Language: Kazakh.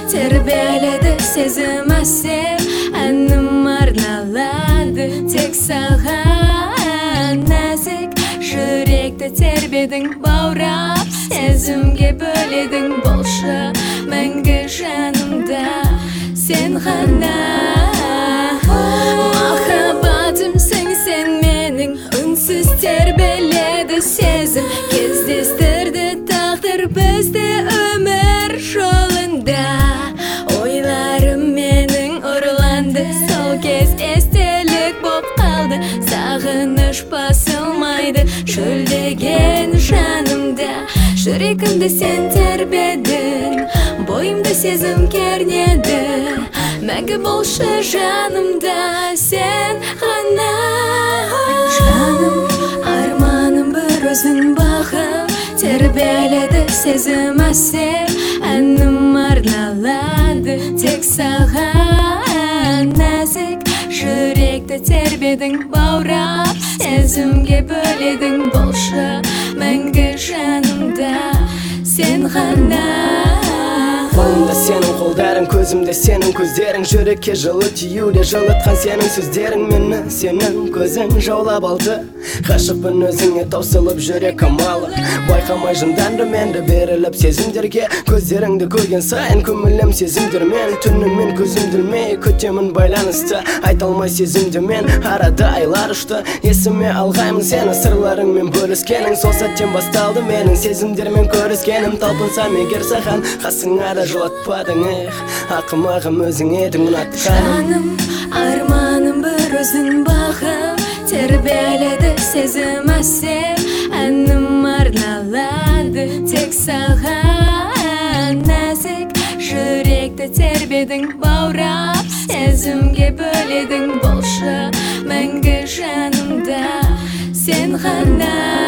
тербеледі сезім әсем, әнім арналады тек саған. Нәзік жүректі тербедің баурап, сезімге бөледің болшы мәңгі жанымда сен ғана. Махаббатымсың сен менің, үнсіз тербеледі сезім, кездестірді тағдыр бізді өмір жолында. Ойларым менің ұрланды, сол кез естелік боп қалды, сағыныш басылмайды шөлдеген жанымда. Жүрегімді сен тербедің, бойымды сезім кернеді, мәңгі болшы жанымда сен ғана. Жаным, арманым бір өзің бағым, тербеледі сезім әсем, әнім арналады тек саған. Нәзік жүректі тербедің баурап, сезімге бөледің болшы мәңгі жанымда сен ғана. Қолымда сенің қолдарың, көзімде сенің көздерің, жүрекке жылы тиюде жылытқан сенің сөздерің. Мені сенің көзің жаулап алды, ғашықпын өзіңе таусылып жүрек амалы. Байқамай жынданды менді беріліп сезімдерге, көздеріңді көрген сайын көңілім сезімдермен. Түнімен көзімді ілмей күтемін байланысты, айта алмай сезімді мен. Арада айлар ұшты, есіме алғаймын сені сырларыңмен бөліскенің. Сол сәттен басталды менің сезімдермен көріскенім. Талпынсам егер саған қасыңа да жылатпадың, ақымағым өзің едің ұнатқаным. Жаным, арманым бір өзің бағым, тербеледі сезім әсем, әнім арналады тек саған. Нәзік жүректі тербедің баурап, сезімге бөледің болшы мәңгі жанымда сен ғана.